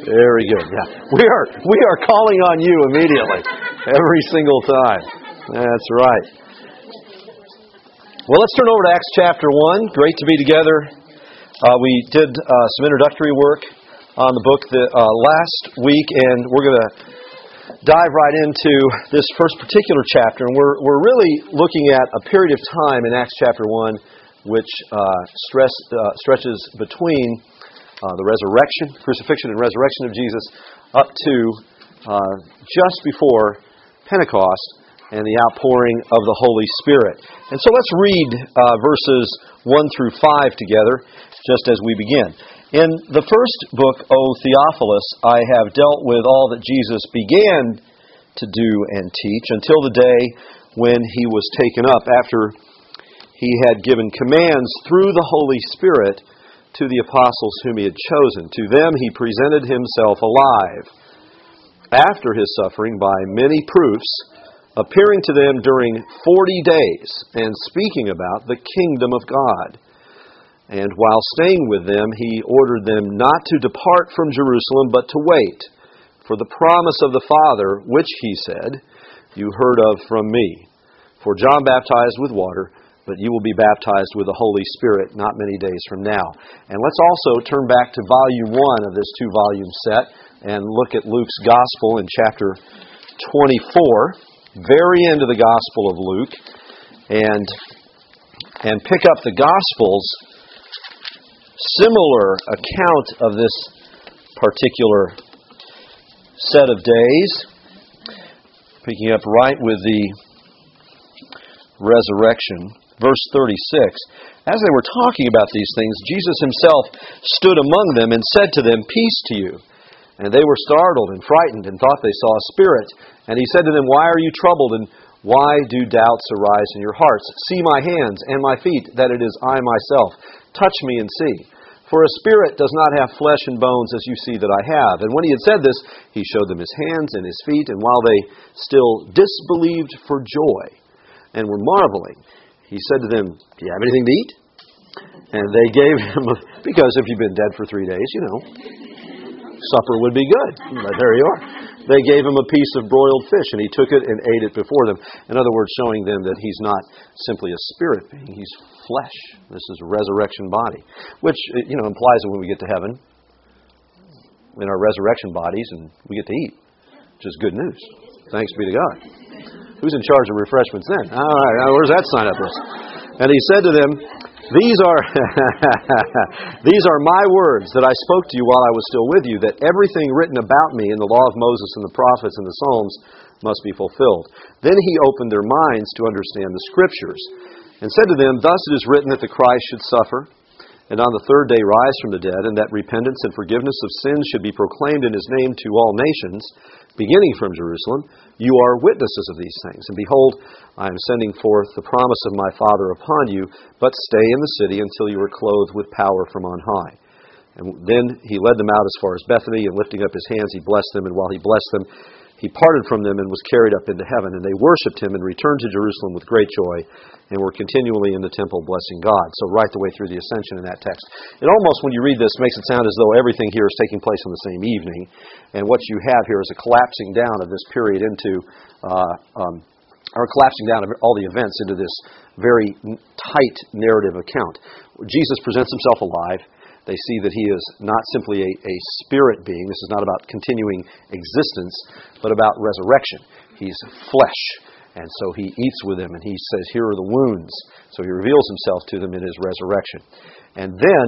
Very good. Yeah, we are calling on you immediately, every single time. That's right. Well, let's turn over to Acts chapter 1. Great to be together. We did some introductory work on the book last week, and we're going to dive right into this first particular chapter. And we're really looking at a period of time in Acts chapter 1 which stretches between the resurrection, crucifixion and resurrection of Jesus up to just before Pentecost and the outpouring of the Holy Spirit. And so let's read verses 1 through 5 together, just as we begin. In the first book, O Theophilus, I have dealt with all that Jesus began to do and teach until the day when he was taken up, after he had given commands through the Holy Spirit to the apostles whom he had chosen. To them he presented himself alive after his suffering by many proofs, appearing to them during 40 days and speaking about the kingdom of God. And while staying with them, he ordered them not to depart from Jerusalem, but to wait for the promise of the Father, which, he said, you heard of from me. For John baptized with water, but you will be baptized with the Holy Spirit not many days from now. And let's also turn back to volume 1 of this 2-volume set and look at Luke's Gospel in chapter 24, very end of the Gospel of Luke, and pick up the Gospel's similar account of this particular set of days, picking up right with the resurrection. Verse 36, as they were talking about these things, Jesus himself stood among them and said to them, peace to you. And they were startled and frightened and thought they saw a spirit. And he said to them, why are you troubled, and why do doubts arise in your hearts? See my hands and my feet, that it is I myself. Touch me and see. For a spirit does not have flesh and bones as you see that I have. And when he had said this, he showed them his hands and his feet. And while they still disbelieved for joy and were marveling, he said to them, do you have anything to eat? And they gave him, because if you've been dead for 3 days, supper would be good. But there you are. They gave him a piece of broiled fish, and he took it and ate it before them. In other words, showing them that he's not simply a spirit being, he's flesh. This is a resurrection body, which, implies that when we get to heaven, in our resurrection bodies, and we get to eat, which is good news. Thanks be to God. Who's in charge of refreshments then? All right, where's that sign up list? And he said to them, These are my words that I spoke to you while I was still with you, that everything written about me in the law of Moses and the prophets and the Psalms must be fulfilled. Then he opened their minds to understand the Scriptures, and said to them, thus it is written that the Christ should suffer, and on the third day rise from the dead, and that repentance and forgiveness of sins should be proclaimed in his name to all nations, beginning from Jerusalem. You are witnesses of these things. And behold, I am sending forth the promise of my Father upon you, but stay in the city until you are clothed with power from on high. And then he led them out as far as Bethany, and lifting up his hands, he blessed them. And while he blessed them, he parted from them and was carried up into heaven. And they worshipped him and returned to Jerusalem with great joy, and were continually in the temple blessing God. So right the way through the ascension in that text. It almost, when you read this, makes it sound as though everything here is taking place on the same evening. And what you have here is a collapsing down of this period into, or collapsing down of all the events into this very tight narrative account. Jesus presents himself alive. They see that he is not simply a spirit being. This is not about continuing existence, but about resurrection. He's flesh. And so he eats with them, and he says, here are the wounds. So he reveals himself to them in his resurrection. And then,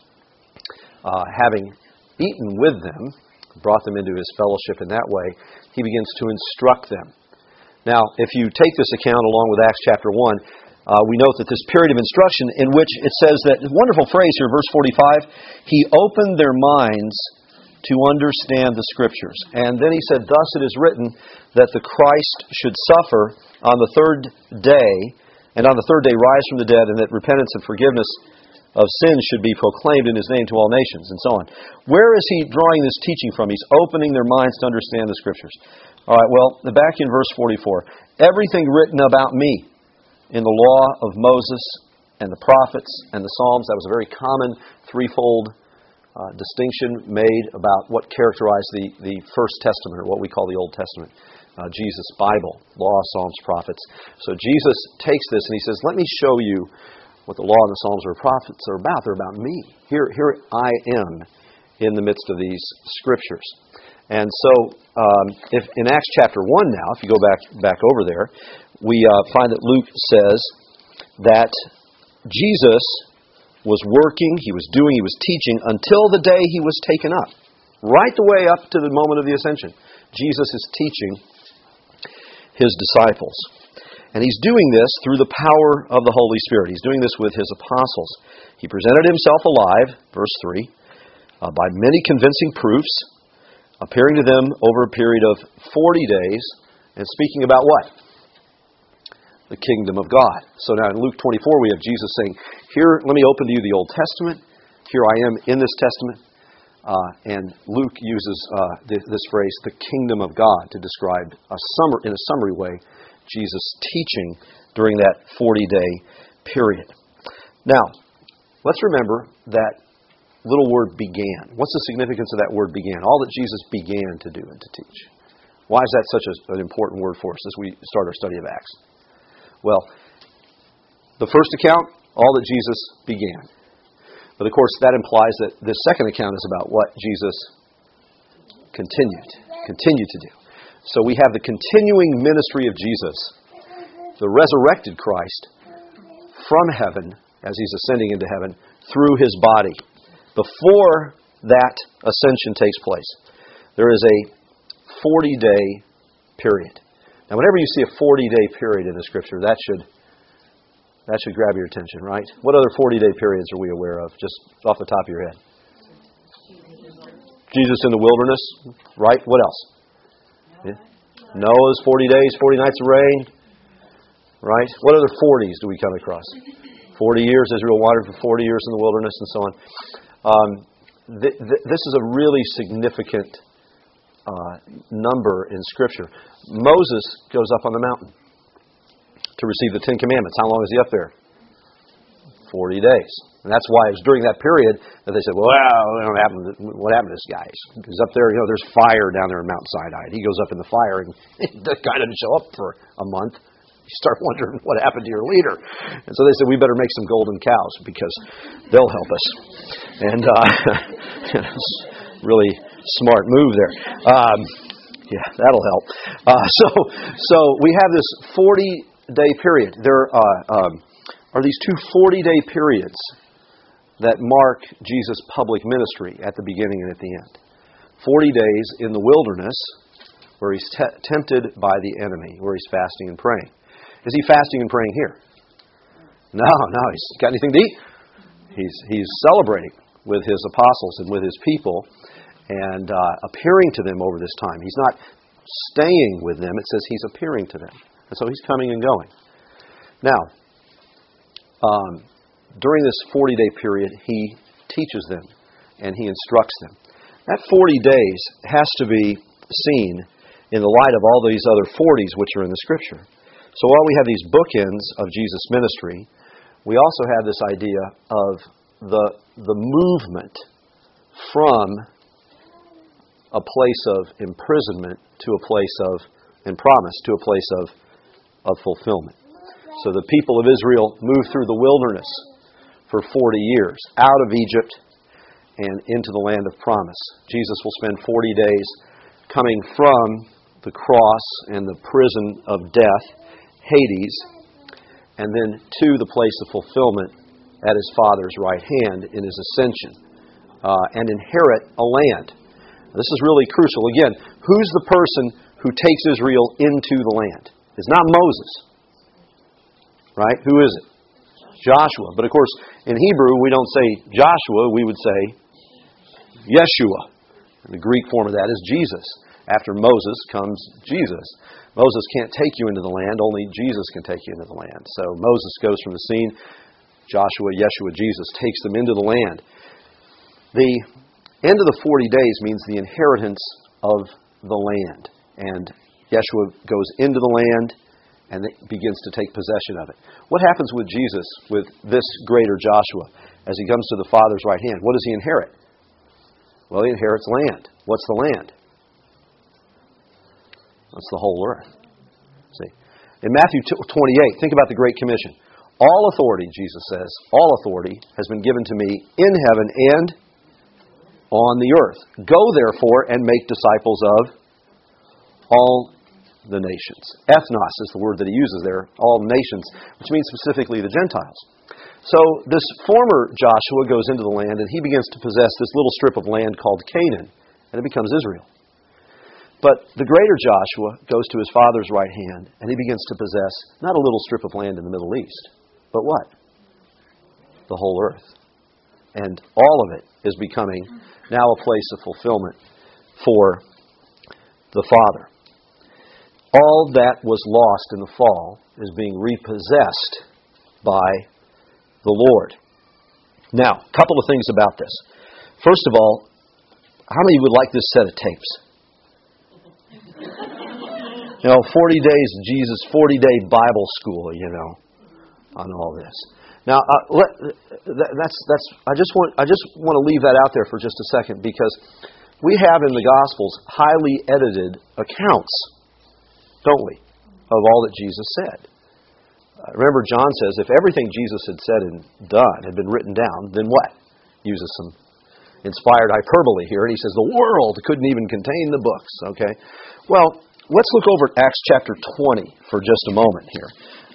having eaten with them, brought them into his fellowship in that way, he begins to instruct them. Now, if you take this account along with Acts chapter 1, we note that this period of instruction in which it says that, wonderful phrase here, verse 45, he opened their minds to understand the Scriptures. And then he said, thus it is written that the Christ should suffer on the third day, and on the third day rise from the dead, and that repentance and forgiveness of sins should be proclaimed in his name to all nations, and so on. Where is he drawing this teaching from? He's opening their minds to understand the Scriptures. All right, well, back in verse 44, everything written about me in the law of Moses and the prophets and the Psalms, that was a very common threefold distinction made about what characterized the First Testament, or what we call the Old Testament. Jesus' Bible, Law, Psalms, Prophets. So Jesus takes this and he says, let me show you what the Law and the Psalms or Prophets are about. They're about me. Here I am in the midst of these Scriptures. And so, if in Acts chapter 1 now, if you go back over there, we find that Luke says that Jesus was working, he was doing, he was teaching until the day he was taken up. Right the way up to the moment of the ascension. Jesus is teaching his disciples. And he's doing this through the power of the Holy Spirit. He's doing this with his apostles. He presented himself alive, verse 3, by many convincing proofs, appearing to them over a period of 40 days, and speaking about what? The kingdom of God. So now in Luke 24 we have Jesus saying, here, let me open to you the Old Testament. Here I am in this Testament. And Luke uses this phrase, the kingdom of God, to describe in a summary way Jesus' teaching during that 40-day period. Now, let's remember that little word began. What's the significance of that word began? All that Jesus began to do and to teach. Why is that such an important word for us as we start our study of Acts? Well, the first account, all that Jesus began. But of course, that implies that the second account is about what Jesus continued to do. So we have the continuing ministry of Jesus, the resurrected Christ, from heaven, as he's ascending into heaven, through his body. Before that ascension takes place, there is a 40-day period. Now, whenever you see a 40-day period in the Scripture, that should grab your attention, right? What other 40-day periods are we aware of, just off the top of your head? Jesus in the wilderness, right? What else? Yeah. Noah's 40 days, 40 nights of rain, right? What other 40s do we come across? 40 years, Israel wandered for 40 years in the wilderness, and so on. This is a really significant number in Scripture. Moses goes up on the mountain to receive the Ten Commandments. How long is he up there? 40 days. And that's why it was during that period that they said, well, what happened to this guy? He's up there, there's fire down there in Mount Sinai. He goes up in the fire, and the guy didn't show up for a month. You start wondering what happened to your leader. And so they said, we better make some golden cows because they'll help us. And really smart move there. Yeah, that'll help. So we have this 40-day period. There are these two 40-day periods that mark Jesus' public ministry at the beginning and at the end. 40 days in the wilderness where he's tempted by the enemy, where he's fasting and praying. Is he fasting and praying here? No. He's got anything to eat? He's celebrating with his apostles and with his people and appearing to them over this time. He's not staying with them. It says he's appearing to them. And so he's coming and going. Now, during this 40-day period, he teaches them and he instructs them. That 40 days has to be seen in the light of all these other 40s which are in the Scripture. So while we have these bookends of Jesus' ministry, we also have this idea of the movement from a place of imprisonment to a place of, and promise, to a place of fulfillment. So the people of Israel moved through the wilderness for 40 years, out of Egypt and into the land of promise. Jesus will spend 40 days coming from the cross and the prison of death, Hades, and then to the place of fulfillment at his Father's right hand in his ascension, and inherit a land. This is really crucial. Again, who's the person who takes Israel into the land? It's not Moses. Right? Who is it? Joshua. But of course, in Hebrew, we don't say Joshua, we would say Yeshua. And the Greek form of that is Jesus. After Moses comes Jesus. Moses can't take you into the land, only Jesus can take you into the land. So Moses goes from the scene, Joshua, Yeshua, Jesus takes them into the land. The end of the 40 days means the inheritance of the land. And Yeshua goes into the land and begins to take possession of it. What happens with Jesus, with this greater Joshua, as he comes to the Father's right hand? What does he inherit? Well, he inherits land. What's the land? That's the whole earth. See, in Matthew 28, think about the Great Commission. All authority, Jesus says, all authority has been given to me in heaven and on the earth. Go, therefore, and make disciples of all the nations. Ethnos is the word that he uses there, all nations, which means specifically the Gentiles. So this former Joshua goes into the land and he begins to possess this little strip of land called Canaan, and it becomes Israel. But the greater Joshua goes to his father's right hand and he begins to possess not a little strip of land in the Middle East, but what? The whole earth. And all of it is becoming now a place of fulfillment for the Father. All that was lost in the fall is being repossessed by the Lord. Now, a couple of things about this. First of all, how many would like this set of tapes? 40 days of Jesus, 40-day Bible school, on all this. Now, I just want to leave that out there for just a second, because we have in the Gospels highly edited accounts, don't we, of all that Jesus said. Remember, John says, if everything Jesus had said and done had been written down, then what? Uses some inspired hyperbole here, and he says the world couldn't even contain the books. Okay? Well, let's look over at Acts chapter 20 for just a moment here,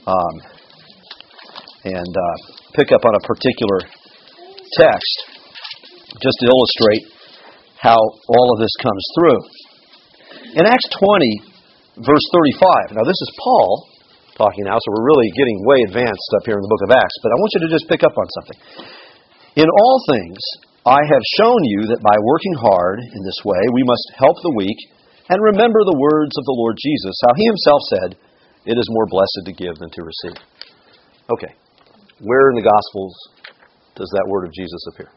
and pick up on a particular text just to illustrate how all of this comes through. In Acts 20, verse 35, now this is Paul talking now, so we're really getting way advanced up here in the book of Acts, but I want you to just pick up on something. In all things, I have shown you that by working hard in this way, we must help the weak and remember the words of the Lord Jesus, how he himself said, it is more blessed to give than to receive. Okay, where in the Gospels does that word of Jesus appear?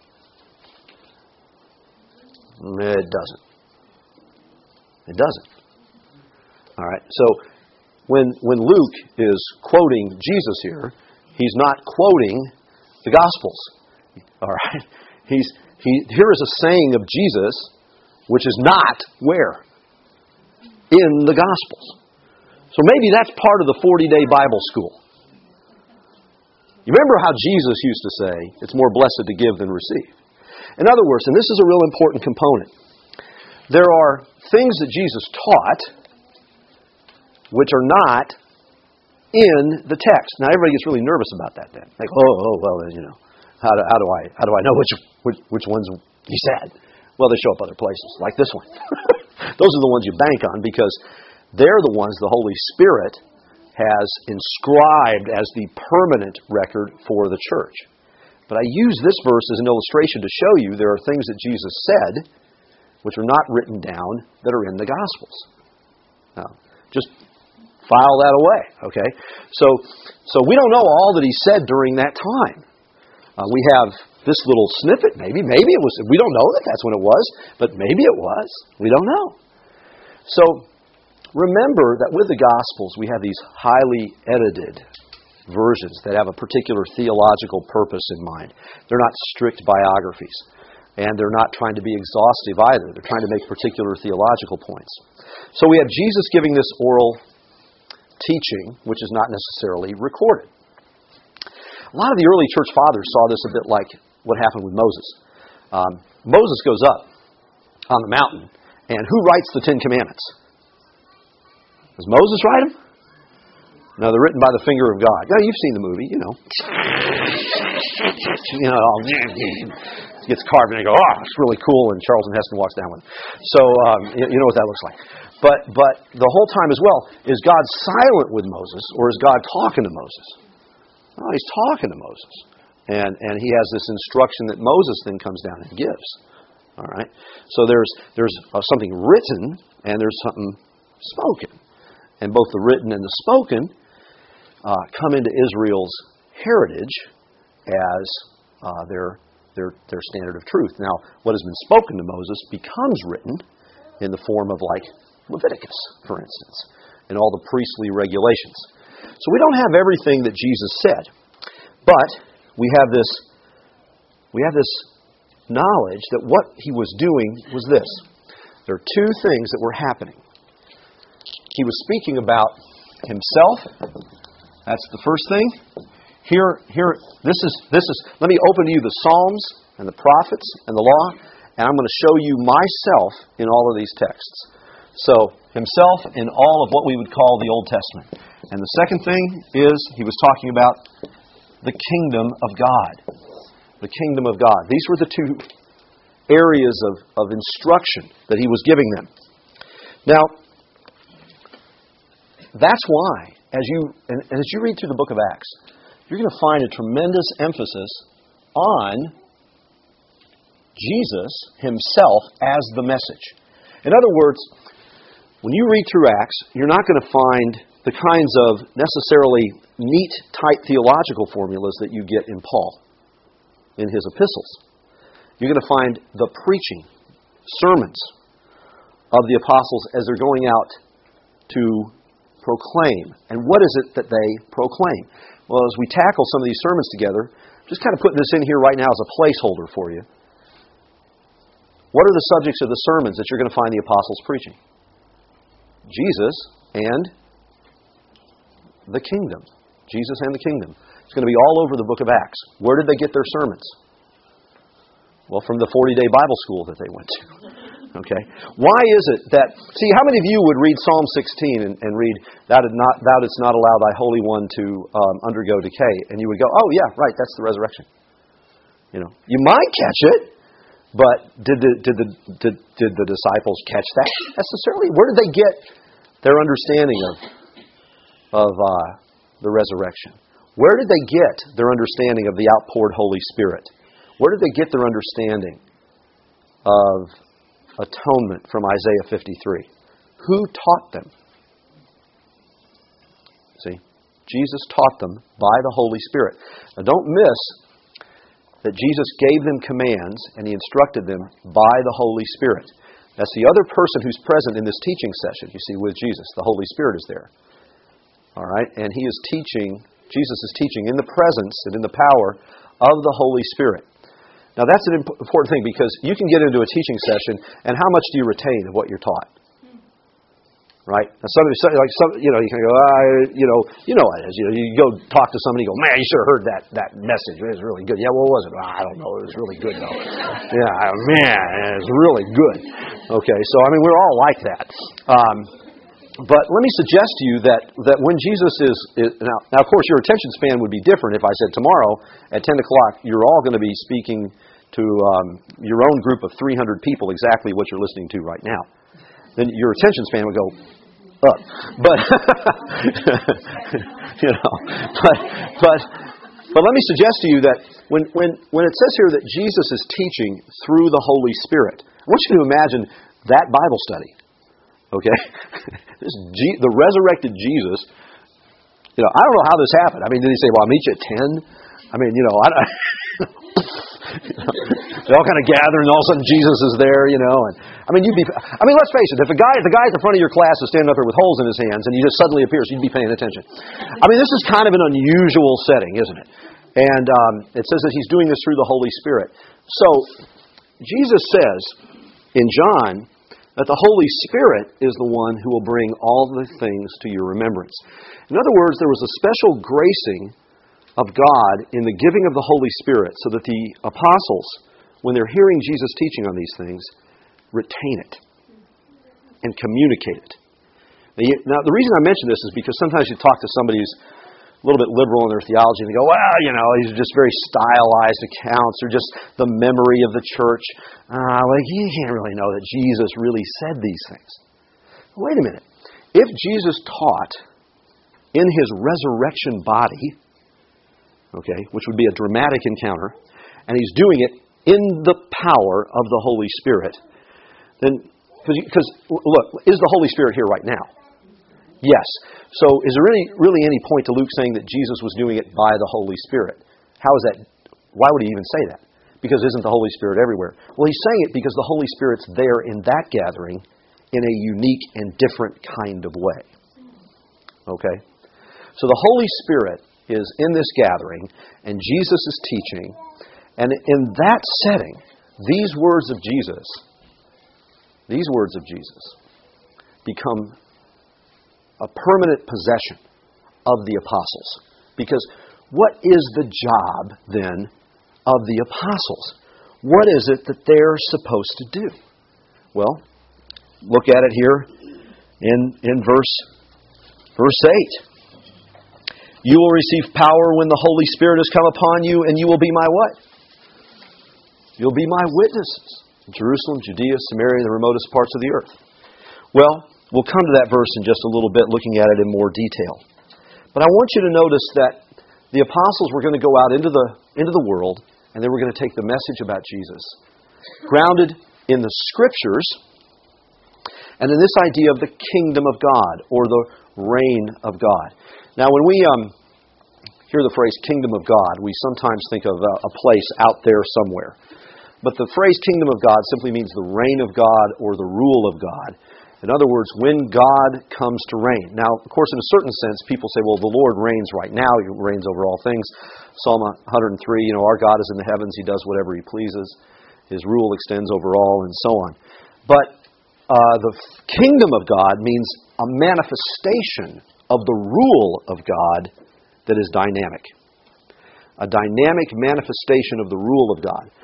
It doesn't. It doesn't. All right, so when Luke is quoting Jesus here, he's not quoting the Gospels. All right, here is a saying of Jesus, which is not where? In the Gospels. So maybe that's part of the 40-day Bible school. You remember how Jesus used to say, it's more blessed to give than receive. In other words, and this is a real important component, there are things that Jesus taught which are not in the text. Now everybody gets really nervous about that then. Like, well, how do I know which ones he said? Well, they show up other places, like this one. Those are the ones you bank on because they're the ones the Holy Spirit has inscribed as the permanent record for the church. But I use this verse as an illustration to show you there are things that Jesus said which are not written down that are in the Gospels. Now, just file that away, okay? So we don't know all that he said during that time. We have this little snippet, maybe it was, we don't know that that's when it was, but maybe it was. We don't know. So remember that with the Gospels, we have these highly edited versions that have a particular theological purpose in mind. They're not strict biographies, and they're not trying to be exhaustive either. They're trying to make particular theological points. So we have Jesus giving this oral teaching, which is not necessarily recorded. A lot of the early church fathers saw this a bit like what happened with Moses. Moses goes up on the mountain, and who writes the Ten Commandments? Does Moses write them? No, they're written by the finger of God. Yeah, you've seen the movie, It gets carved and they go, it's really cool, and Charlton Heston walks down with it. So, you know what that looks like. But the whole time as well, is God silent with Moses, or is God talking to Moses? No, he's talking to Moses. And he has this instruction that Moses then comes down and gives. All right? So there's something written, and there's something spoken. And both the written and the spoken come into Israel's heritage as their standard of truth. Now, what has been spoken to Moses becomes written in the form of like Leviticus, for instance, and all the priestly regulations. So we don't have everything that Jesus said, but we have this knowledge that what he was doing was this. There are two things that were happening. He was speaking about himself. That's the first thing. This is. Let me open to you the Psalms and the prophets and the law, and I'm going to show you myself in all of these texts. So, himself in all of what we would call the Old Testament. And the second thing is, he was talking about the kingdom of God. The kingdom of God. These were the two areas of instruction that he was giving them. Now, that's why, as you read through the book of Acts, you're going to find a tremendous emphasis on Jesus himself as the message. In other words, when you read through Acts, you're not going to find the kinds of necessarily neat type theological formulas that you get in Paul, in his epistles. You're going to find the preaching, sermons of the apostles as they're going out to proclaim. And what is it that they proclaim? Well, as we tackle some of these sermons together, just kind of putting this in here right now as a placeholder for you. What are the subjects of the sermons that you're going to find the apostles preaching? Jesus and the kingdom. Jesus and the kingdom. It's going to be all over the book of Acts. Where did they get their sermons? Well, from the 40-day Bible school that they went to. Okay? Why is it that... See, how many of you would read Psalm 16 and read, Thou didst not allow thy Holy One to undergo decay. And you would go, oh yeah, right, that's the resurrection. You know, you might catch it, but did the disciples catch that necessarily? Where did they get their understanding of the resurrection? Where did they get their understanding of the outpoured Holy Spirit? Where did they get their understanding of atonement from Isaiah 53? Who taught them? See, Jesus taught them by the Holy Spirit. Now don't miss that Jesus gave them commands and He instructed them by the Holy Spirit. That's the other person who's present in this teaching session, you see, with Jesus. The Holy Spirit is there. All right? And He is teaching, Jesus is teaching in the presence and in the power of the Holy Spirit. Now that's an important thing because you can get into a teaching session and how much do you retain of what you're taught? Right? Now you can go, you know what it is. You go talk to somebody, you go, man, you should have heard that message. It was really good. Yeah, what was it? I don't know. It was really good though. Yeah, man, it was really good. Okay, so I mean, we're all like that. But let me suggest to you that when Jesus is now, of course, your attention span would be different if I said tomorrow at 10 o'clock, you're all going to be speaking to your own group of 300 people exactly what you're listening to right now. Then your attention span would go up. But but let me suggest to you that when it says here that Jesus is teaching through the Holy Spirit, I want you to imagine that Bible study. Okay, the resurrected Jesus. I don't know how this happened. I mean, did he say, "Well, I'll meet you at 10"? I mean, they all kind of gather, and all of a sudden Jesus is there. And let's face it. If the guy at the front of your class is standing up there with holes in his hands, and he just suddenly appears, you'd be paying attention. I mean, this is kind of an unusual setting, isn't it? And it says that he's doing this through the Holy Spirit. So Jesus says in John that the Holy Spirit is the one who will bring all the things to your remembrance. In other words, there was a special gracing of God in the giving of the Holy Spirit so that the apostles, when they're hearing Jesus teaching on these things, retain it and communicate it. Now, the reason I mention this is because sometimes you talk to somebody who's a little bit liberal in their theology and they go, well, these are just very stylized accounts or just the memory of the church. You can't really know that Jesus really said these things. Wait a minute. If Jesus taught in His resurrection body, okay, which would be a dramatic encounter, and He's doing it in the power of the Holy Spirit, then, because look, is the Holy Spirit here right now? Yes. So is there really any point to Luke saying that Jesus was doing it by the Holy Spirit? How is that? Why would he even say that? Because isn't the Holy Spirit everywhere? Well, he's saying it because the Holy Spirit's there in that gathering in a unique and different kind of way. Okay? So the Holy Spirit is in this gathering, and Jesus is teaching, and in that setting, these words of Jesus become a permanent possession of the apostles. Because what is the job, then, of the apostles? What is it that they're supposed to do? Well, look at it here in verse 8. You will receive power when the Holy Spirit has come upon you, and you will be my what? You'll be my witnesses in Jerusalem, Judea, Samaria, and the remotest parts of the earth. Well, we'll come to that verse in just a little bit, looking at it in more detail. But I want you to notice that the apostles were going to go out into the world, and they were going to take the message about Jesus, grounded in the Scriptures, and in this idea of the kingdom of God, or the reign of God. Now, when we hear the phrase kingdom of God, we sometimes think of a place out there somewhere. But the phrase kingdom of God simply means the reign of God or the rule of God. In other words, when God comes to reign. Now, of course, in a certain sense, people say, well, the Lord reigns right now. He reigns over all things. Psalm 103, our God is in the heavens. He does whatever He pleases. His rule extends over all, and so on. But the kingdom of God means a manifestation of the rule of God that is dynamic. A dynamic manifestation of the rule of God.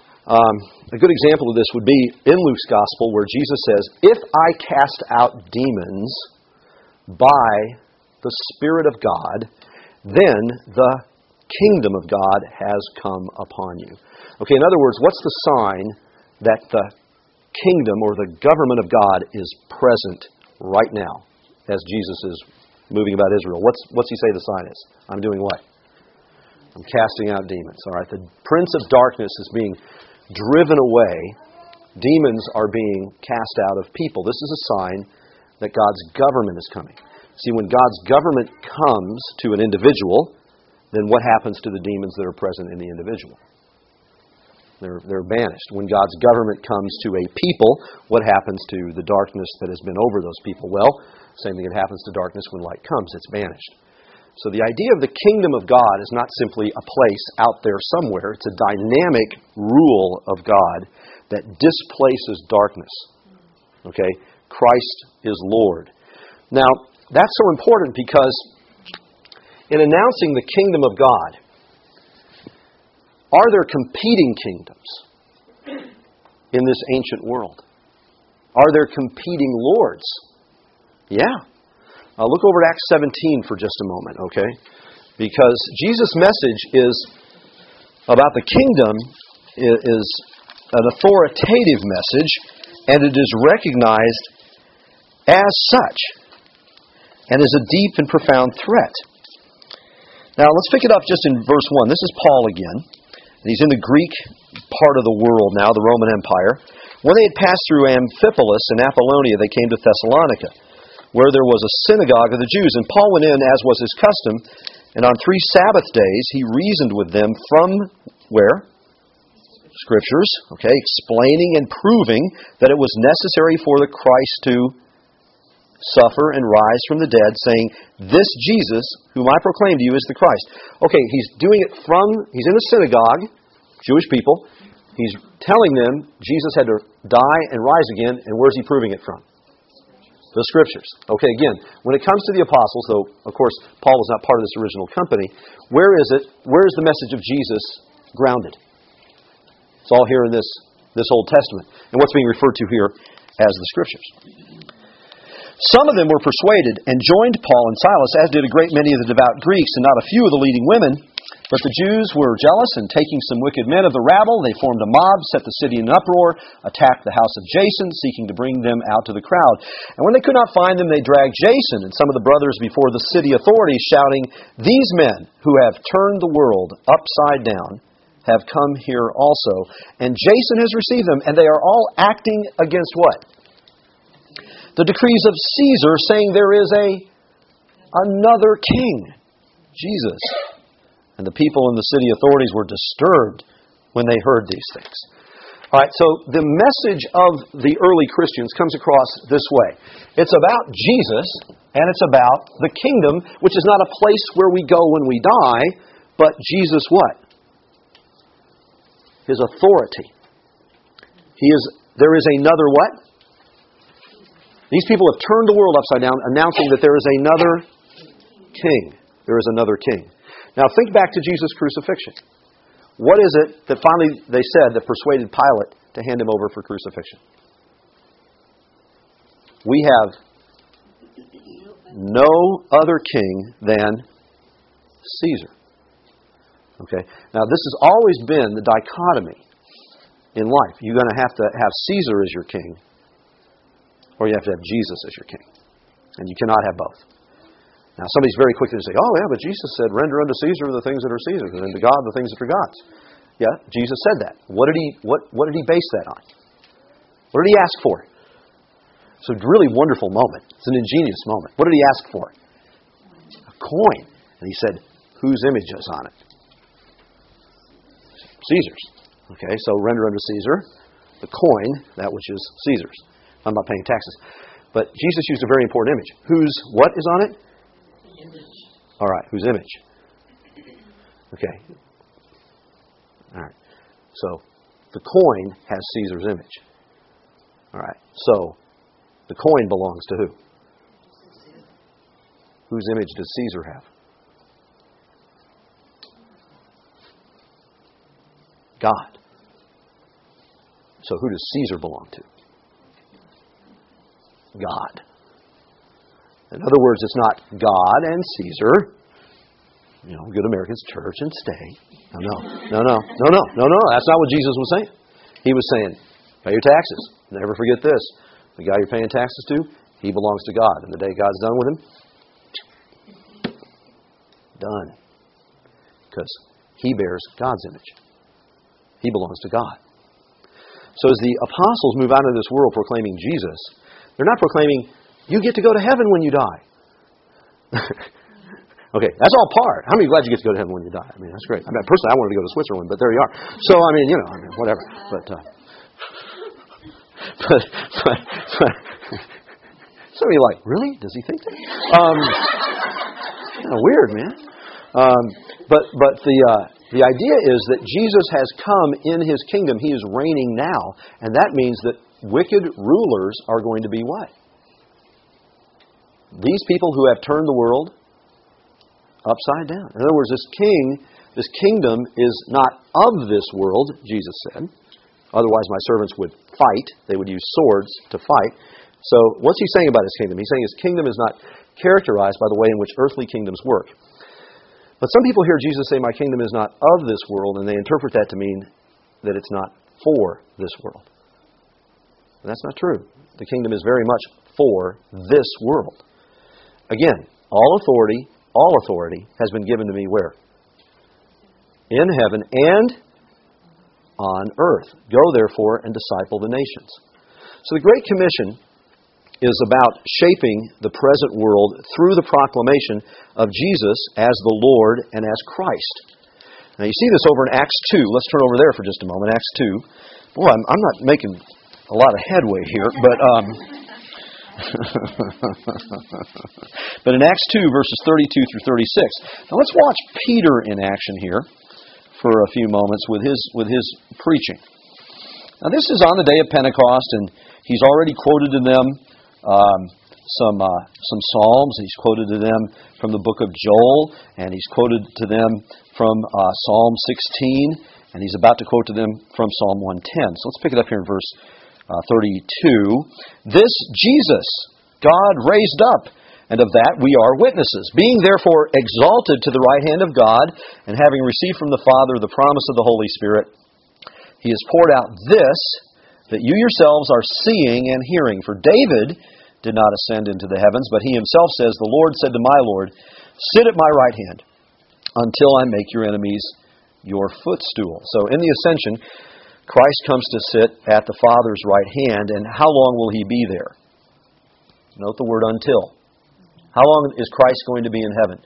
A good example of this would be in Luke's Gospel, where Jesus says, if I cast out demons by the Spirit of God, then the kingdom of God has come upon you. Okay, in other words, what's the sign that the kingdom or the government of God is present right now as Jesus is moving about Israel? What's He say the sign is? I'm doing what? I'm casting out demons. All right, the prince of darkness is being driven away. Demons are being cast out of people. This is a sign that God's government is coming. See, when God's government comes to an individual, then what happens to the demons that are present in the individual? They're banished. When God's government comes to a people, what happens to the darkness that has been over those people? Well, same thing that happens to darkness when light comes. It's banished. So the idea of the kingdom of God is not simply a place out there somewhere. It's a dynamic rule of God that displaces darkness. Okay? Christ is Lord. Now, that's so important because in announcing the kingdom of God, are there competing kingdoms in this ancient world? Are there competing lords? Yeah. Look over at Acts 17 for just a moment, okay? Because Jesus' message is about the kingdom is an authoritative message, and it is recognized as such, and is a deep and profound threat. Now, let's pick it up just in verse 1. This is Paul again. And he's in the Greek part of the world now, the Roman Empire. When they had passed through Amphipolis and Apollonia, they came to Thessalonica, where there was a synagogue of the Jews. And Paul went in, as was his custom, and on 3 Sabbath days he reasoned with them from where? Scriptures, okay, explaining and proving that it was necessary for the Christ to suffer and rise from the dead, saying, this Jesus, whom I proclaim to you, is the Christ. Okay, he's doing it he's in a synagogue, Jewish people. He's telling them Jesus had to die and rise again, and where's he proving it from? The Scriptures. Okay, again, when it comes to the apostles, though, of course, Paul was not part of this original company, where is it? Where is the message of Jesus grounded? It's all here in this Old Testament. And what's being referred to here as the Scriptures. Some of them were persuaded and joined Paul and Silas, as did a great many of the devout Greeks, and not a few of the leading women. But the Jews were jealous, and taking some wicked men of the rabble, they formed a mob, set the city in an uproar, attacked the house of Jason, seeking to bring them out to the crowd. And when they could not find them, they dragged Jason and some of the brothers before the city authorities, shouting, these men who have turned the world upside down have come here also. And Jason has received them, and they are all acting against what? The decrees of Caesar, saying there is another king, Jesus. And the people in the city authorities were disturbed when they heard these things. All right, so the message of the early Christians comes across this way. It's about Jesus, and it's about the kingdom, which is not a place where we go when we die, but Jesus what? His authority. There is another what? These people have turned the world upside down, announcing that there is another king. There is another king. Now think back to Jesus' crucifixion. What is it that finally they said that persuaded Pilate to hand him over for crucifixion? We have no other king than Caesar. Okay. Now this has always been the dichotomy in life. You're going to have Caesar as your king, or you have to have Jesus as your king. And you cannot have both. Now somebody's very quick to say, oh yeah, but Jesus said, render unto Caesar the things that are Caesar's, and unto God the things that are God's. Yeah, Jesus said that. What did he base that on? What did he ask for? It's a really wonderful moment. It's an ingenious moment. What did he ask for? A coin. And he said, whose image is on it? Caesar's. Okay, so render unto Caesar the coin, that which is Caesar's. I'm not paying taxes. But Jesus used a very important image. Whose, what is on it? The image. All right, whose image? Okay. All right. So, the coin has Caesar's image. All right. So, the coin belongs to who? Whose image does Caesar have? God. So who does Caesar belong to? God. In other words, it's not God and Caesar. You know, good Americans, church and state. No. That's not what Jesus was saying. He was saying, pay your taxes. Never forget this. The guy you're paying taxes to, he belongs to God. And the day God's done with him, done. Because he bears God's image. He belongs to God. So as the apostles move out of this world proclaiming Jesus, they're not proclaiming, you get to go to heaven when you die. Okay, that's all part. How many are glad you get to go to heaven when you die? I mean, that's great. I mean, personally, I wanted to go to Switzerland, but there you are. So, I mean, whatever. But some of you are like, really? Does he think that? Kind of weird, man. But the idea is that Jesus has come in His kingdom. He is reigning now. And that means that wicked rulers are going to be what? These people who have turned the world upside down. In other words, this kingdom is not of this world, Jesus said. Otherwise my servants would fight. They would use swords to fight. So what's He saying about His kingdom? He's saying His kingdom is not characterized by the way in which earthly kingdoms work. But some people hear Jesus say, my kingdom is not of this world, and they interpret that to mean that it's not for this world. And that's not true. The kingdom is very much for this world. Again, all authority has been given to me where? In heaven and on earth. Go therefore and disciple the nations. So the Great Commission is about shaping the present world through the proclamation of Jesus as the Lord and as Christ. Now you see this over in Acts 2. Let's turn over there for just a moment. Acts 2. Boy, I'm not making a lot of headway here, but in Acts 2, verses 32 through 36. Now let's watch Peter in action here for a few moments with his preaching. Now this is on the day of Pentecost, and he's already quoted to them some psalms. He's quoted to them from the book of Joel, and he's quoted to them from Psalm 16, and he's about to quote to them from Psalm 110. So let's pick it up here in verse 32. This Jesus God raised up, and of that we are witnesses. Being therefore exalted to the right hand of God, and having received from the Father the promise of the Holy Spirit, He has poured out this, that you yourselves are seeing and hearing. For David did not ascend into the heavens, but he himself says, the Lord said to my Lord, sit at my right hand, until I make your enemies your footstool. So in the ascension, Christ comes to sit at the Father's right hand, and how long will He be there? Note the word until. How long is Christ going to be in heaven?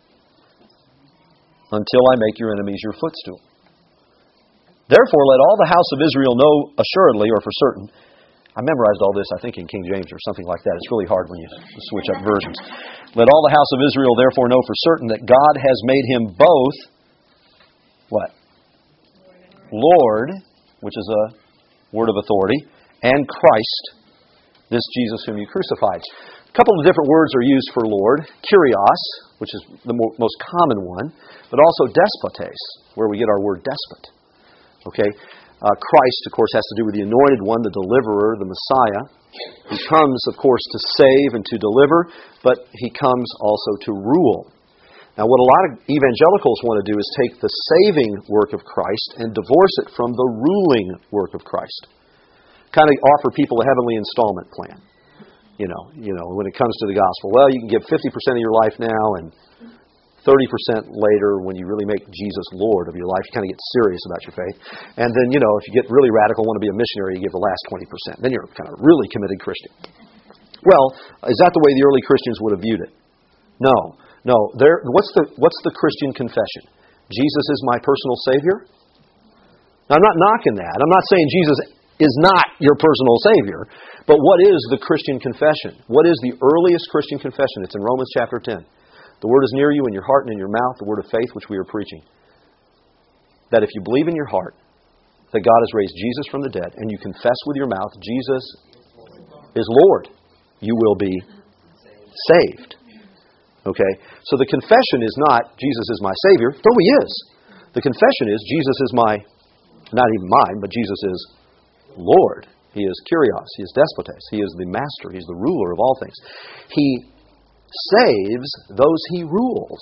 Until I make your enemies your footstool. Therefore, let all the house of Israel know assuredly, or for certain. I memorized all this, I think, in King James or something like that. It's really hard when you switch up versions. Let all the house of Israel therefore know for certain that God has made Him both, what? Lord, which is a word of authority, and Christ, this Jesus whom you crucified. A couple of different words are used for Lord. Kyrios, which is the most common one, but also despotes, where we get our word despot. Okay? Christ, of course, has to do with the anointed one, the deliverer, the Messiah. He comes, of course, to save and to deliver, but He comes also to rule. Now, what a lot of evangelicals want to do is take the saving work of Christ and divorce it from the ruling work of Christ. Kind of offer people a heavenly installment plan. You know, when it comes to the gospel. Well, you can give 50% of your life now, and 30% later, when you really make Jesus Lord of your life, you kind of get serious about your faith. And then, if you get really radical, want to be a missionary, you give the last 20%. Then you're kind of really committed Christian. Well, is that the way the early Christians would have viewed it? No. What's the Christian confession? Jesus is my personal Savior? Now, I'm not knocking that. I'm not saying Jesus is not your personal Savior. But what is the Christian confession? What is the earliest Christian confession? It's in Romans chapter 10. The Word is near you in your heart and in your mouth, the Word of faith which we are preaching. That if you believe in your heart that God has raised Jesus from the dead, and you confess with your mouth Jesus is Lord, you will be saved. Okay? So the confession is not, Jesus is my Savior, though He is. The confession is, Jesus is not even mine, but Jesus is Lord. He is Kyrios. He is despotes. He is the master. He is the ruler of all things. He saves those He rules.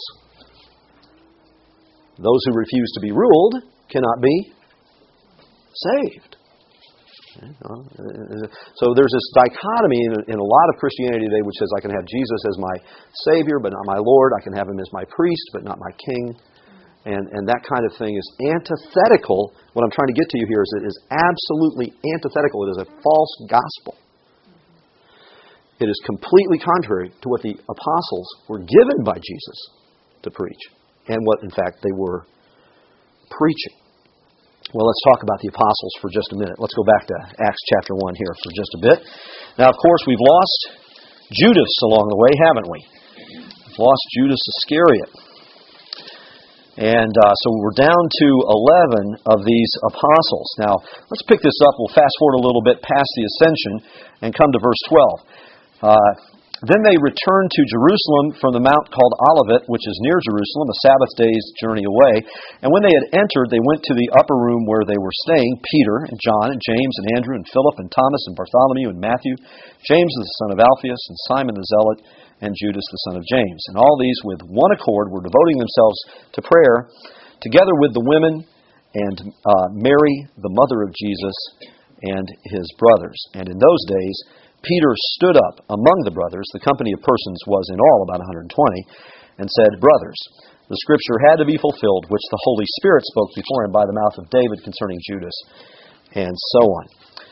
Those who refuse to be ruled cannot be saved. So there's this dichotomy in a lot of Christianity today which says I can have Jesus as my Savior but not my Lord. I can have Him as my priest but not my King. And that kind of thing is antithetical. What I'm trying to get to you here is it is absolutely antithetical. It is a false gospel. It is completely contrary to what the apostles were given by Jesus to preach and what, in fact, they were preaching. Well, let's talk about the apostles for just a minute. Let's go back to Acts chapter 1 here for just a bit. Now, of course, we've lost Judas along the way, haven't we? We've lost Judas Iscariot. And so we're down to 11 of these apostles. Now, let's pick this up. We'll fast forward a little bit past the ascension and come to verse 12. Then they returned to Jerusalem from the mount called Olivet, which is near Jerusalem, a Sabbath day's journey away. And when they had entered, they went to the upper room where they were staying, Peter and John and James and Andrew and Philip and Thomas and Bartholomew and Matthew, James the son of Alphaeus and Simon the Zealot, and Judas the son of James. And all these with one accord were devoting themselves to prayer, together with the women and Mary, the mother of Jesus, and his brothers. And in those days, Peter stood up among the brothers, the company of persons was in all about 120, and said, "Brothers, the scripture had to be fulfilled, which the Holy Spirit spoke beforehand by the mouth of David concerning Judas," and so on.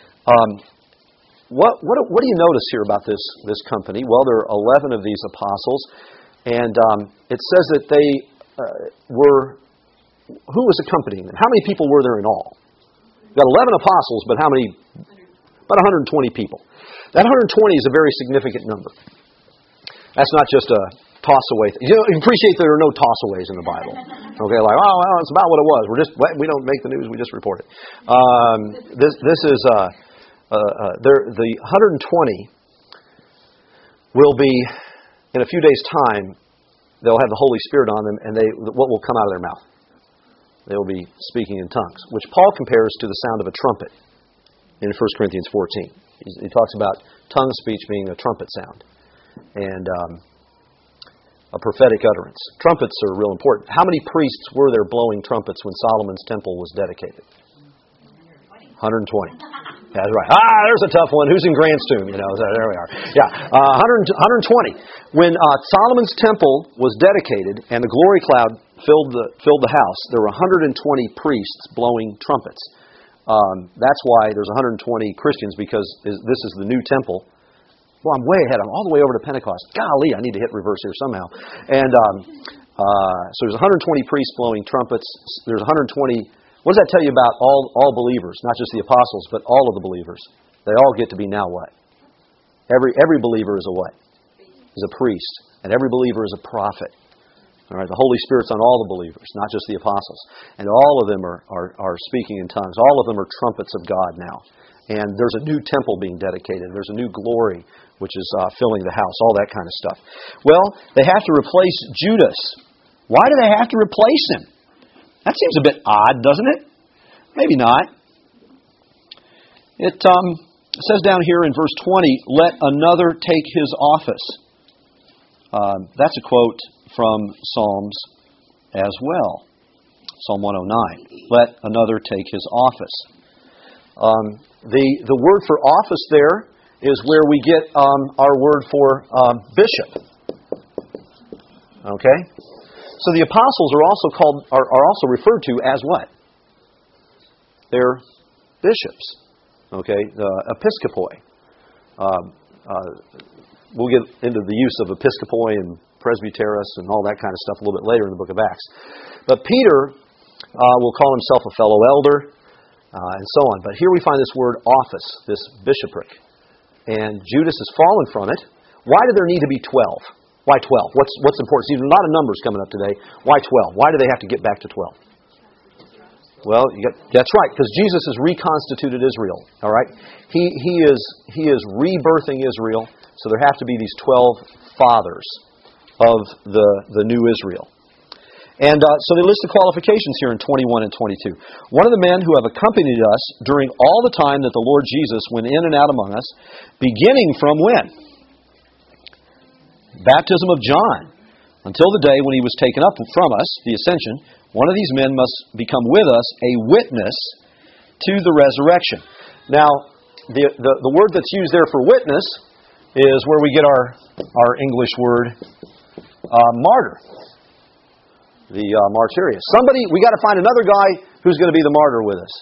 What do you notice here about this company? Well, there are 11 of these apostles, and it says that they were. Who was accompanying them? How many people were there in all? You've got 11 apostles, but how many? About 120 people. That 120 is a very significant number. That's not just a toss-away thing. You appreciate there are no toss-aways in the Bible. Okay, like, oh, well, it's about what it was. We don't make the news, we just report it. This is the 120 will be, in a few days' time, they'll have the Holy Spirit on them, and what will come out of their mouth? They will be speaking in tongues, which Paul compares to the sound of a trumpet in 1 Corinthians 14. He talks about tongue speech being a trumpet sound and a prophetic utterance. Trumpets are real important. How many priests were there blowing trumpets when Solomon's temple was dedicated? 120. That's right. There's a tough one. Who's in Grant's tomb? There we are. Yeah, 120. When Solomon's temple was dedicated and the glory cloud filled the house, there were 120 priests blowing trumpets. That's why there's 120 Christians, because this is the new temple. Well, I'm way ahead. I'm all the way over to Pentecost. Golly, I need to hit reverse here somehow. And so there's 120 priests blowing trumpets. There's 120. What does that tell you about all believers? Not just the apostles, but all of the believers. They all get to be now what? Every believer is a what? Is a priest. And every believer is a prophet. All right, the Holy Spirit's on all the believers, not just the apostles. And all of them are speaking in tongues. All of them are trumpets of God now. And there's a new temple being dedicated. There's a new glory which is filling the house, all that kind of stuff. Well, they have to replace Judas. Why do they have to replace him? That seems a bit odd, doesn't it? Maybe not. It says down here in verse 20, let another take his office. That's a quote from Psalms as well. Psalm 109. Let another take his office. The word for office there is where we get our word for bishop. Okay? So the apostles are also referred to as what? They're bishops. Okay? Episkopoi. We'll get into the use of episkopoi and presbyteros and all that kind of stuff a little bit later in the book of Acts. But Peter will call himself a fellow elder and so on. But here we find this word office, this bishopric. And Judas has fallen from it. Why do there need to be 12? Why 12? What's important? See, there's a lot of numbers coming up today. Why 12? Why do they have to get back to 12? Well, that's right, because Jesus has reconstituted Israel. All right, He is rebirthing Israel. So there have to be these 12 fathers of the new Israel. And so they list the qualifications here in 21 and 22. One of the men who have accompanied us during all the time that the Lord Jesus went in and out among us, beginning from when? Baptism of John, until the day when he was taken up from us, the ascension. One of these men must become with us a witness to the resurrection. Now, the word that's used there for witness is where we get our English word martyr. The martyrius. We got to find another guy who's going to be the martyr with us.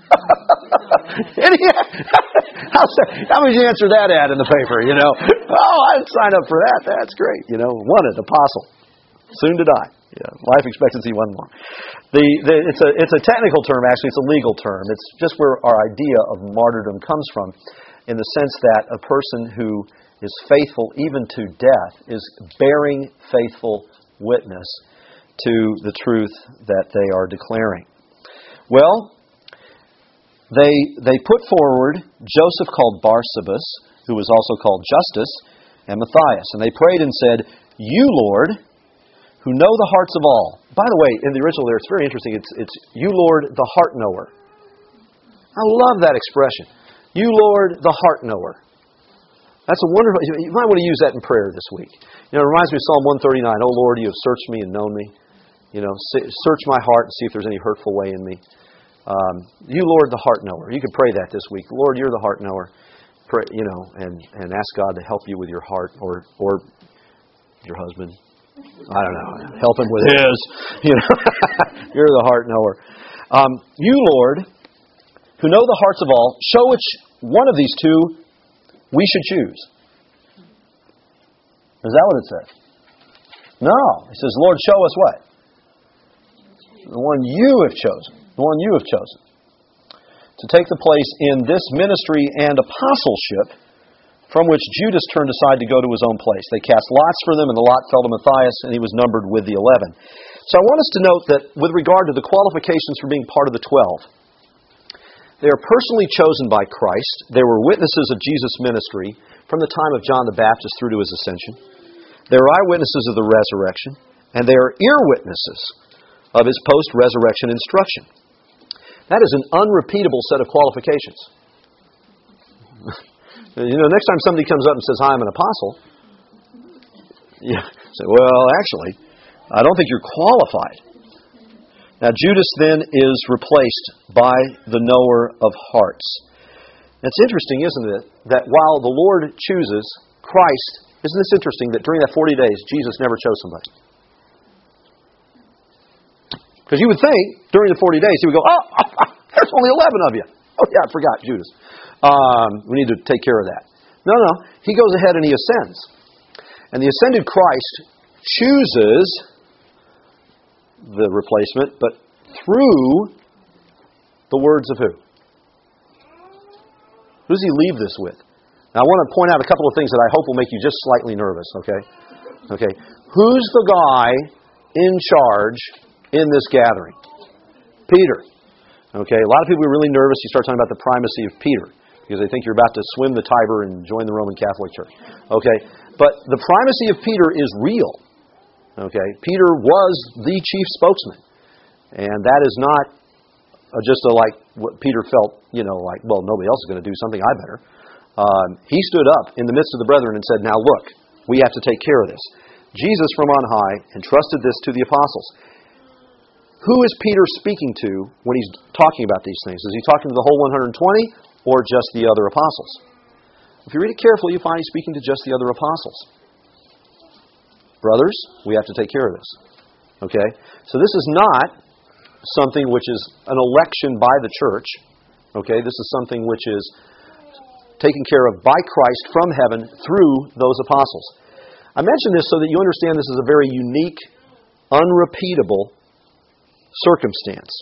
How would you answer that ad in the paper, you know? Oh, I'd sign up for that. That's great. You know, wanted, apostle. Soon to die. Yeah, life expectancy one more. It's a technical term, actually. It's a legal term. It's just where our idea of martyrdom comes from, in the sense that a person who is faithful even to death is bearing faithful witness to the truth that they are declaring. Well, they put forward Joseph called Barsabas, who was also called Justus, and Matthias. And they prayed and said, "You, Lord, who know the hearts of all." By the way, in the original there, it's very interesting. It's "You, Lord, the heart knower." I love that expression. "You, Lord, the heart knower." That's a wonderful. You might want to use that in prayer this week. You know, it reminds me of Psalm 139. "Oh Lord, you have searched me and known me. You know, search my heart and see if there's any hurtful way in me." You, Lord, the heart knower. You could pray that this week. Lord, you're the heart knower. Pray, you know, and ask God to help you with your heart, or your husband. I don't know. Help him with his. You know, you're the heart knower. You, Lord, who know the hearts of all, show which one of these two we should choose. Is that what it says? No. It says, Lord, show us what? The one you have chosen. The one you have chosen. To take the place in this ministry and apostleship from which Judas turned aside to go to his own place. They cast lots for them, and the lot fell to Matthias, and he was numbered with the 11. So I want us to note that with regard to the qualifications for being part of the 12, they are personally chosen by Christ. They were witnesses of Jesus' ministry from the time of John the Baptist through to his ascension. They are eyewitnesses of the resurrection, and they are ear witnesses of his post-resurrection instruction. That is an unrepeatable set of qualifications. You know, next time somebody comes up and says, "Hi, I'm an apostle," you say, "Well, actually, I don't think you're qualified." Now, Judas then is replaced by the knower of hearts. It's interesting, isn't it, that while the Lord chooses Christ, isn't this interesting that during that 40 days, Jesus never chose somebody? Because you would think, during the 40 days, he would go, "Oh, there's only 11 of you. Oh, yeah, I forgot Judas. We need to take care of that." No. He goes ahead and he ascends. And the ascended Christ chooses the replacement, but through the words of who? Who does he leave this with? Now, I want to point out a couple of things that I hope will make you just slightly nervous, okay? Okay. Who's the guy in charge in this gathering? Peter. Okay, a lot of people are really nervous. You start talking about the primacy of Peter because they think you're about to swim the Tiber and join the Roman Catholic Church. Okay, but the primacy of Peter is real. Okay, Peter was the chief spokesman, and that is not just like what Peter felt. Like, well, nobody else is going to do something. I better. He stood up in the midst of the brethren and said, "Now look, we have to take care of this." Jesus from on high entrusted this to the apostles. Who is Peter speaking to when he's talking about these things? Is he talking to the whole 120 or just the other apostles? If you read it carefully, you find he's speaking to just the other apostles. Brothers, we have to take care of this. Okay? So this is not something which is an election by the church. Okay? This is something which is taken care of by Christ from heaven through those apostles. I mention this so that you understand this is a very unique, unrepeatable circumstance.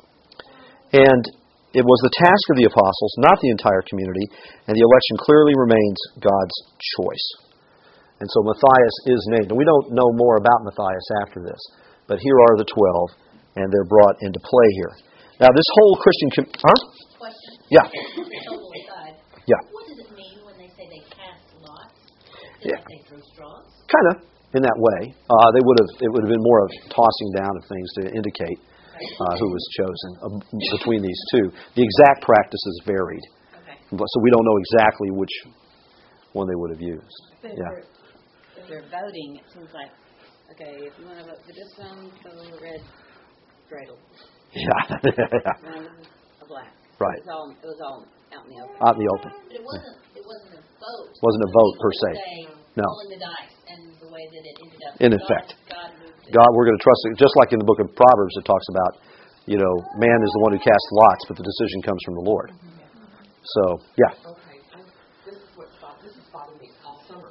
And it was the task of the apostles, not the entire community, and the election clearly remains God's choice. And so Matthias is named. And we don't know more about Matthias after this, but here are the 12, and they're brought into play here. Now this whole Christian... Question. Yeah. Yeah. What does it mean when they say they cast lots? Yeah. They throw straws? Kind of. In that way, it would have been more of tossing down of things to indicate who was chosen between these two. The exact practices varied, so we don't know exactly which one they would have used. But if they're voting, it seems like, okay, if you want to vote for this one, go red dreidel. Yeah. A black. Right. It was all out in the open. Out in the open. But it wasn't a vote. It wasn't a vote per se. No. Rolling the dice and the way that it ended up. In effect. God, we're going to trust it. Just like in the book of Proverbs, it talks about, man is the one who casts lots, but the decision comes from the Lord. So, yeah. Okay. This has bothered me all summer.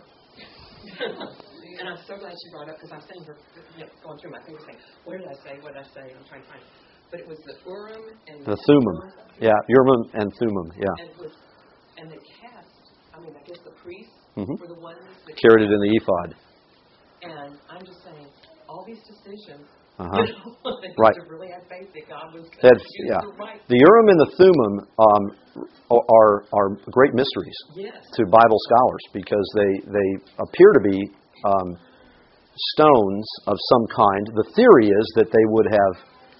And I'm so glad she brought it up because I'm sitting here going through my things saying, what did I say? What did I say? I'm trying to find it. But it was the Urim and the Thummim. Yeah, Urim and Thummim, yeah. And the cast, I guess the priests were the ones that carried it in the ephod. And I'm just saying, all these decisions, right. to really have faith that God was the right. The Urim and the Thummim are great mysteries to Bible scholars because they appear to be stones of some kind. The theory is that they would have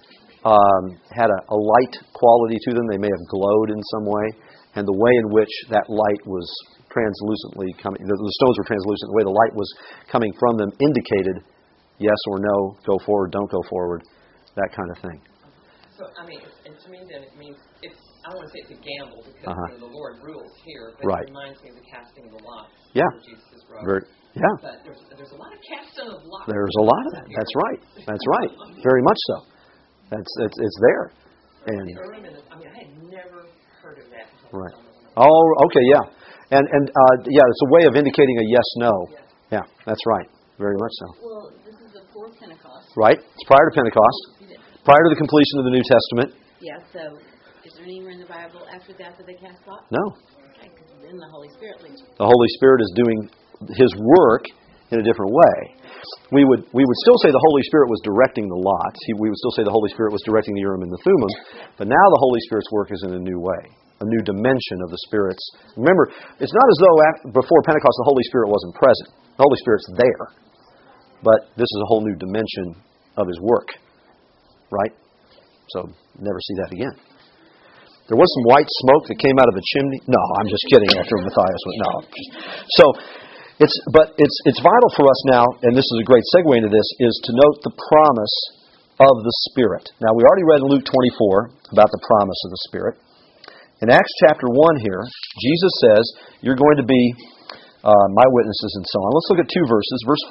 had a light quality to them. They may have glowed in some way. And the way in which that light was translucently coming, the stones were translucent, the way the light was coming from them indicated yes or no, go forward, don't go forward, that kind of thing. So, and to me then it means, I don't want to say it's a gamble because the Lord rules here, but it reminds me of the casting of the lots. Yeah. Jesus wrote. But there's a lot of casting of lots. There's a lot of that. That's right. That's right. Very much so. It's there. And I had never heard of that. Right. Oh, okay, yeah. And it's a way of indicating a yes/no. Yeah, that's right. Very much so. Well, this is before Pentecost. Right. It's prior to Pentecost. Prior to the completion of the New Testament. Yeah, so is there anywhere in the Bible after that they cast lots? No. Okay, because then the Holy Spirit leads. The Holy Spirit is doing His work in a different way. We would still say the Holy Spirit was directing the lots. We would still say the Holy Spirit was directing the Urim and the Thummim. But now the Holy Spirit's work is in a new way, a new dimension of the Spirit's. Remember, it's not as though before Pentecost the Holy Spirit wasn't present. The Holy Spirit's there. But this is a whole new dimension of His work. Right? So, never see that again. There was some white smoke that came out of a chimney. No, I'm just kidding after Matthias went. No. So, it's vital for us now, and this is a great segue into this, is to note the promise of the Spirit. Now, we already read in Luke 24 about the promise of the Spirit. In Acts chapter 1 here, Jesus says, you're going to be my witnesses and so on. Let's look at two verses. Verse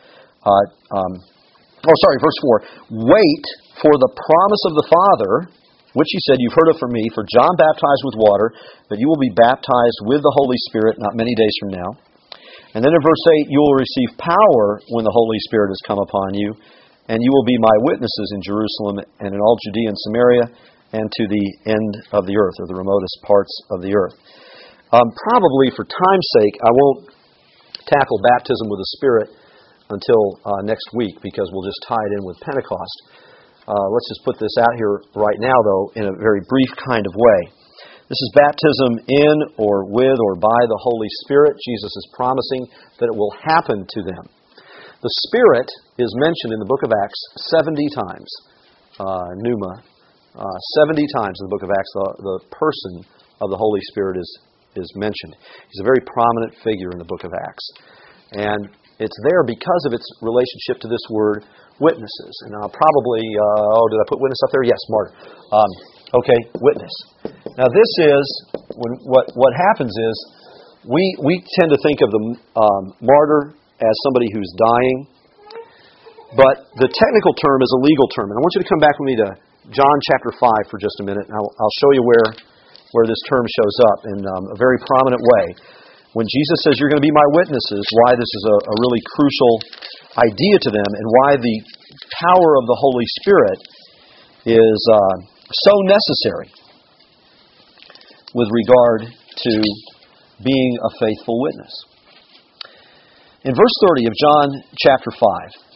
5. Verse 4. Wait for the promise of the Father, which He said, you've heard of from me, for John baptized with water, but you will be baptized with the Holy Spirit not many days from now. And then in verse 8, you will receive power when the Holy Spirit has come upon you, and you will be my witnesses in Jerusalem and in all Judea and Samaria and to the end of the earth, or the remotest parts of the earth. Probably for time's sake, I won't tackle baptism with the Spirit until next week because we'll just tie it in with Pentecost. Let's just put this out here right now, though, in a very brief kind of way. This is baptism in or with or by the Holy Spirit. Jesus is promising that it will happen to them. The Spirit is mentioned in the book of Acts 70 times. Pneuma. 70 times in the book of Acts, the person of the Holy Spirit is mentioned. He's a very prominent figure in the book of Acts. And it's there because of its relationship to this word, witnesses. And I'll probably, did I put witness up there? Yes, martyr. Okay, witness. Now this is, what happens is, we tend to think of the martyr as somebody who's dying, but the technical term is a legal term. And I want you to come back with me to John chapter 5 for just a minute, and I'll show you where this term shows up in a very prominent way. When Jesus says, you're going to be my witnesses, why this is a really crucial idea to them, and why the power of the Holy Spirit is so necessary with regard to being a faithful witness. In verse 30 of John chapter 5,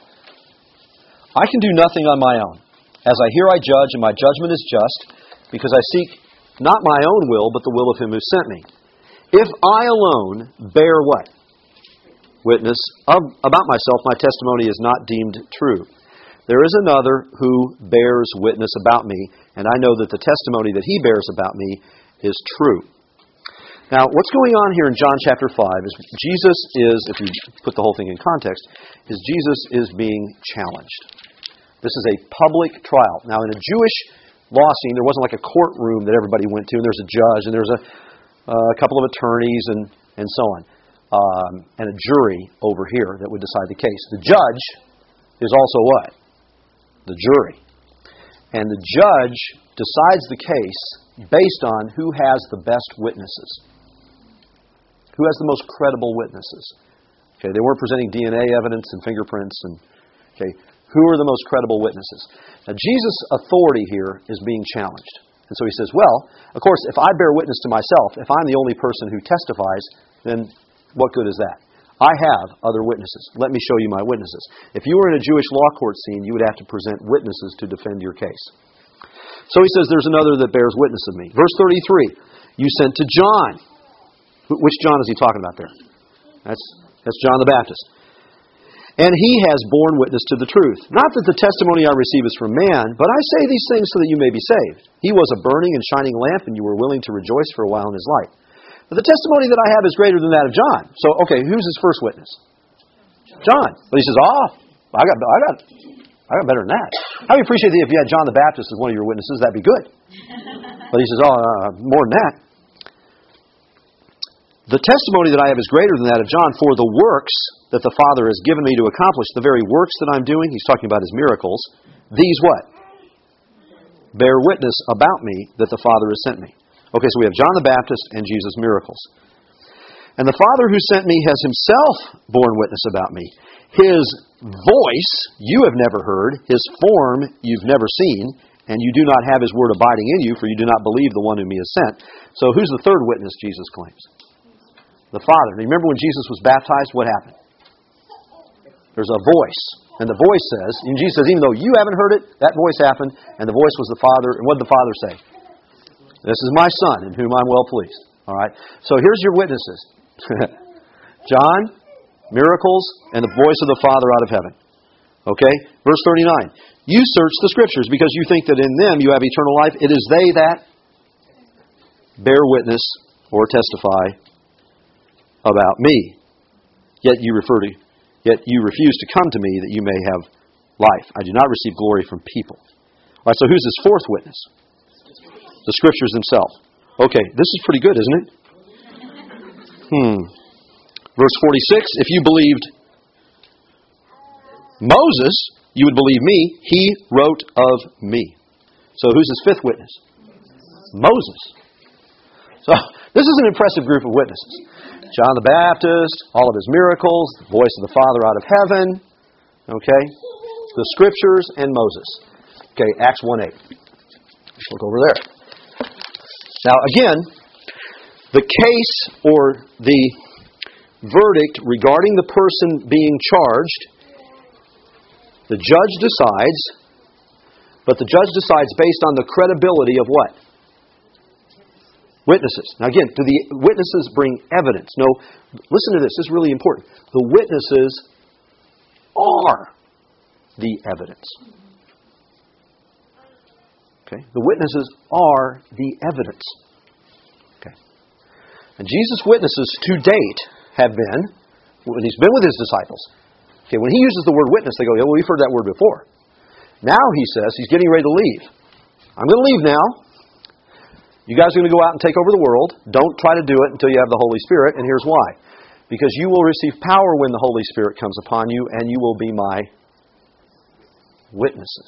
I can do nothing on my own. As I hear, I judge, and my judgment is just, because I seek not my own will, but the will of him who sent me. If I alone bear what? Witness about myself, my testimony is not deemed true. There is another who bears witness about me, and I know that the testimony that he bears about me is true. Now, what's going on here in John chapter 5 is Jesus is, if you put the whole thing in context, is Jesus is being challenged. This is a public trial. Now, in a Jewish law scene, there wasn't like a courtroom that everybody went to, and there's a judge, and there's a couple of attorneys, and so on, and a jury over here that would decide the case. The judge is also what? The jury. And the judge decides the case based on who has the best witnesses. Who has the most credible witnesses? Okay, they weren't presenting DNA evidence and fingerprints, and who are the most credible witnesses? Now, Jesus' authority here is being challenged. And so he says, well, of course, if I bear witness to myself, if I'm the only person who testifies, then what good is that? I have other witnesses. Let me show you my witnesses. If you were in a Jewish law court scene, you would have to present witnesses to defend your case. So he says, there's another that bears witness of me. Verse 33, you sent to John. Which John is he talking about there? That's John the Baptist. And he has borne witness to the truth. Not that the testimony I receive is from man, but I say these things so that you may be saved. He was a burning and shining lamp, and you were willing to rejoice for a while in his light. But the testimony that I have is greater than that of John. So, who's his first witness? John. But he says, I got better than that. How do you appreciate that if you had John the Baptist as one of your witnesses, that'd be good. But he says, more than that. The testimony that I have is greater than that of John, for the works that the Father has given me to accomplish, the very works that I'm doing, he's talking about his miracles, these what? Bear witness about me that the Father has sent me. Okay, so we have John the Baptist and Jesus' miracles. And the Father who sent me has himself borne witness about me. His voice you have never heard, his form you've never seen, and you do not have his word abiding in you, for you do not believe the one whom he has sent. So who's the third witness Jesus claims? The Father. Remember when Jesus was baptized, what happened? There's a voice. And the voice says, and Jesus says, even though you haven't heard it, that voice happened, and the voice was the Father. And what did the Father say? This is my Son, in whom I'm well pleased. All right? So here's your witnesses. John, miracles, and the voice of the Father out of heaven. Okay? Verse 39. You search the Scriptures because you think that in them you have eternal life. It is they that bear witness or testify about me. Yet you refuse to come to me that you may have life. I do not receive glory from people. All right, so who's his fourth witness? The Scriptures themselves. Okay, this is pretty good, isn't it? Verse 46, if you believed Moses, you would believe me. He wrote of me. So who's his fifth witness? Moses. So this is an impressive group of witnesses. John the Baptist, all of his miracles, the voice of the Father out of heaven, okay, the Scriptures, and Moses. Okay, Acts 1:8. Let's look over there. Now again, the case or the verdict regarding the person being charged The judge decides, but the judge decides based on the credibility of what? Witnesses. Now again, do the witnesses bring evidence? No. Listen to this. This is really important. The witnesses are the evidence. Okay? The witnesses are the evidence. Okay. And Jesus' witnesses to date have been, when He's been with His disciples. Okay, when He uses the word witness, they go, yeah, well, we've heard that word before. Now He says He's getting ready to leave. I'm going to leave now. You guys are going to go out and take over the world. Don't try to do it until you have the Holy Spirit, and here's why. Because you will receive power when the Holy Spirit comes upon you, and you will be my witnesses.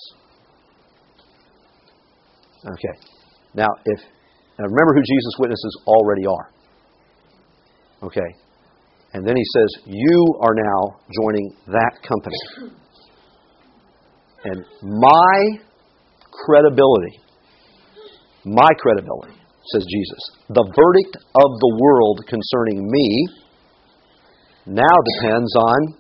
Okay. Now remember who Jesus' witnesses already are. Okay. And then He says, you are now joining that company. And my credibility, says Jesus, the verdict of the world concerning me now depends on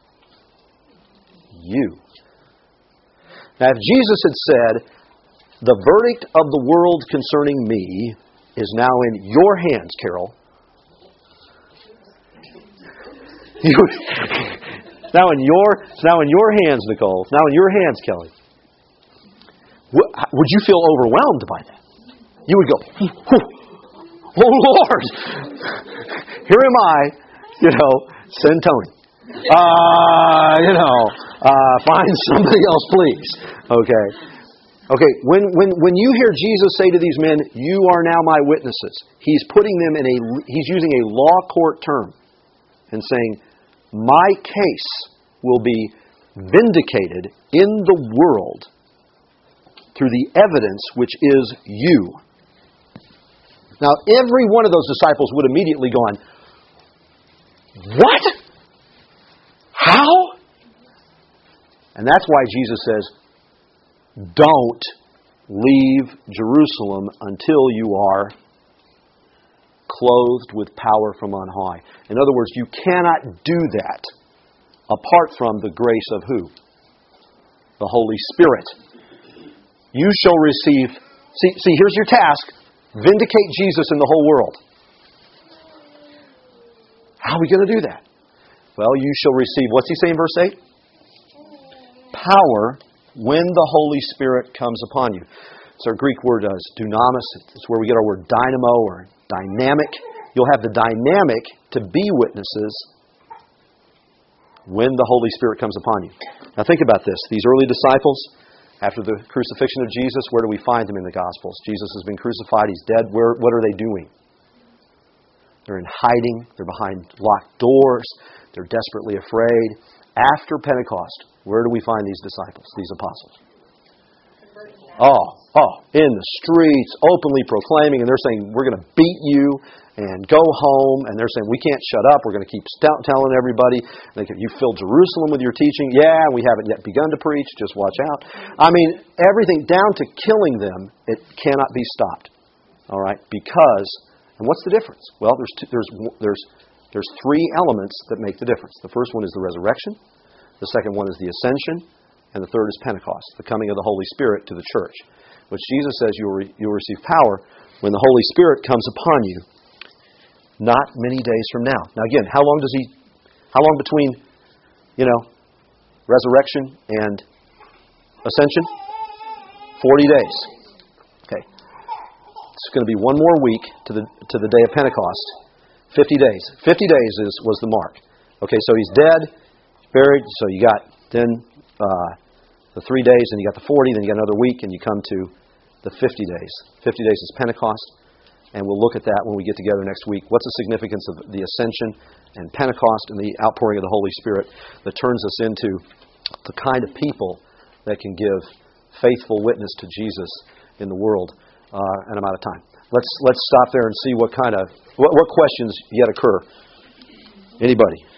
you. Now, if Jesus had said, the verdict of the world concerning me is now in your hands, Carol. Now in your hands, Nicole. It's now in your hands, Kelly. Would you feel overwhelmed by that? You would go, oh Lord, here am I, send Tony. Find somebody else, please. Okay. When you hear Jesus say to these men, you are now my witnesses, He's putting them He's using a law court term and saying, my case will be vindicated in the world through the evidence which is you. Now, every one of those disciples would immediately go on, what? How? And that's why Jesus says, don't leave Jerusalem until you are clothed with power from on high. In other words, you cannot do that apart from the grace of who? The Holy Spirit. You shall receive... See, here's your task. Vindicate Jesus in the whole world. How are we going to do that? Well, you shall receive, what's He say in verse 8? Power when the Holy Spirit comes upon you. It's our Greek word, dunamis. It's where we get our word dynamo or dynamic. You'll have the dynamic to be witnesses when the Holy Spirit comes upon you. Now think about this. These early disciples, after the crucifixion of Jesus, where do we find them in the Gospels? Jesus has been crucified. He's dead. What are they doing? They're in hiding. They're behind locked doors. They're desperately afraid. After Pentecost, where do we find these disciples, these apostles? In the streets, openly proclaiming, and they're saying, we're going to beat you and go home. And they're saying, we can't shut up. We're going to keep telling everybody. You fill Jerusalem with your teaching. Yeah, we haven't yet begun to preach. Just watch out. I mean, everything down to killing them, it cannot be stopped. All right? Because, and what's the difference? Well, there's three elements that make the difference. The first one is the resurrection. The second one is the ascension. And the third is Pentecost, the coming of the Holy Spirit to the church, which Jesus says you'll receive power when the Holy Spirit comes upon you, not many days from now. Now again, how long between, resurrection and ascension? 40 days. Okay. It's going to be one more week to the day of Pentecost. 50 days. 50 days was the mark. Okay, so He's dead, buried, so you got then the 3 days, and you got the 40, then you got another week, and you come to the 50 days. 50 days is Pentecost, and we'll look at that when we get together next week. What's the significance of the ascension and Pentecost and the outpouring of the Holy Spirit that turns us into the kind of people that can give faithful witness to Jesus in the world? And I'm out of time. Let's stop there and see what questions yet occur. Anybody?